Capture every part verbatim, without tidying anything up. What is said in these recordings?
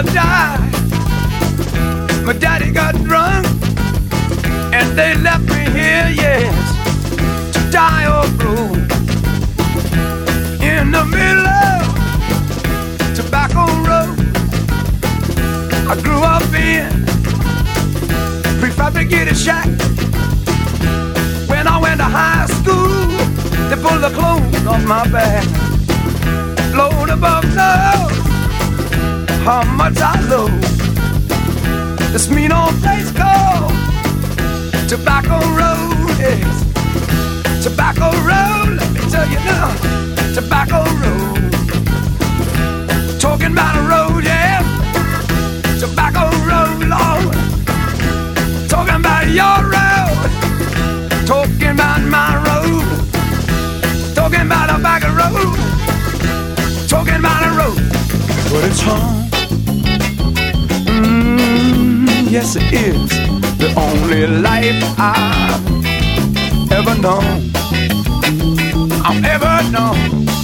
mother died, my daddy got drunk, and they left me here, yes, to die or grow in the middle of Tobacco Road. I grew up in prefabricated shack. When I went to high school, they pulled the clothes off my back. Lord above knows how much I love this mean old place called Tobacco Road. Yes, Tobacco Road, let me tell you now, Tobacco Road. Talking about a road, yeah, Tobacco Road, Lord. Talking about your road, talking about my road, talking about a back road, talking about a road, but it's home. Mm, yes, it is the only life I've ever known, I've ever known.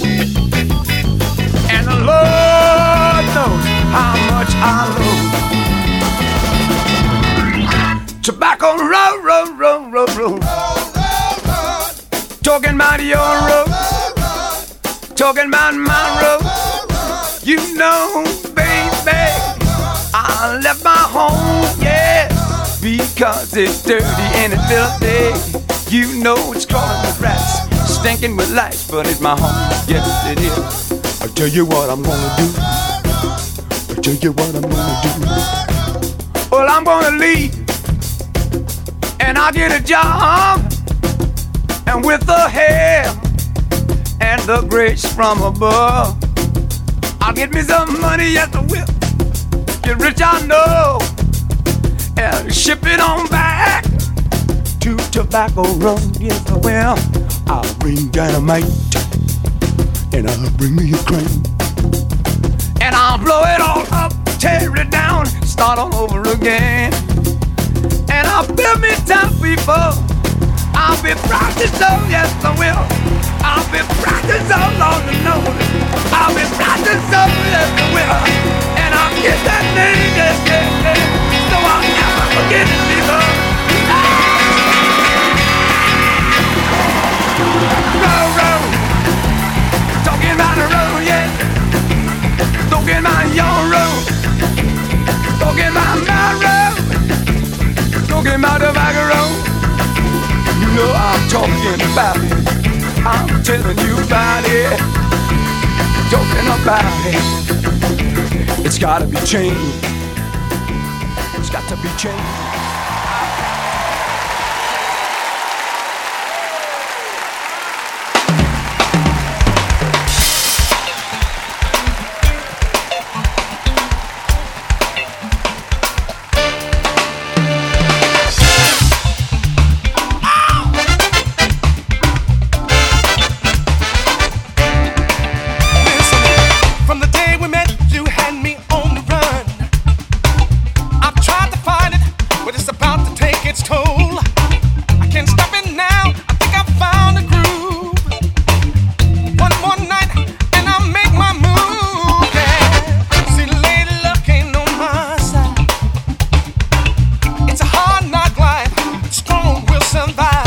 And the Lord knows how much I love Tobacco Road, road, road, road, road. Talking about your road, talking about my road. You know, baby, I left my home, yeah, because it's dirty and it's filthy. You know it's crawling with rats, stinking with lice, but it's my home, yes it is. I'll tell you what I'm gonna do. I'll tell you what I'm gonna do. Well, I'm gonna leave, and I'll get a job, and with the help and the grace from above, I'll get me some money, yes I will. Get rich I know, and ship it on back to Tobacco Road, yes I will. I'll bring dynamite, and I'll bring me a crane, and I'll blow it all up, tear it down, start all over again. And I'll build me town people, I'll be practiced so, yes I will. I'll be practiced so long to know it. I'll be practiced so, yes I will. And I'll get that name, yes, yes, yes, so I'll never forget it, people. Road, road, talking about the road, yeah. Talking about your road, talking about my road, talking about the back road. You know I'm talking about it, I'm telling you about it, talking about it. It's gotta be changed, it's got to be changed. Survive.